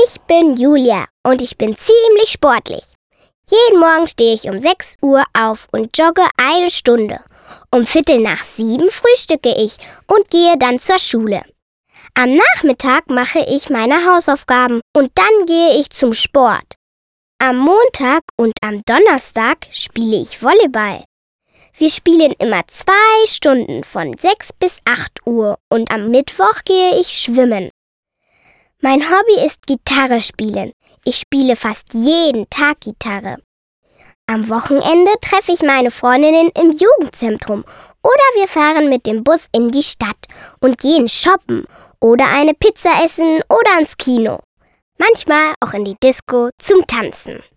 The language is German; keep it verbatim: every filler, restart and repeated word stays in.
Ich bin Julia und ich bin ziemlich sportlich. Jeden Morgen stehe ich um sechs Uhr auf und jogge eine Stunde. Um Viertel nach sieben frühstücke ich und gehe dann zur Schule. Am Nachmittag mache ich meine Hausaufgaben und dann gehe ich zum Sport. Am Montag und am Donnerstag spiele ich Volleyball. Wir spielen immer zwei Stunden von sechs bis acht Uhr und am Mittwoch gehe ich schwimmen. Mein Hobby ist Gitarre spielen. Ich spiele fast jeden Tag Gitarre. Am Wochenende treffe ich meine Freundinnen im Jugendzentrum oder wir fahren mit dem Bus in die Stadt und gehen shoppen oder eine Pizza essen oder ins Kino. Manchmal auch in die Disco zum Tanzen.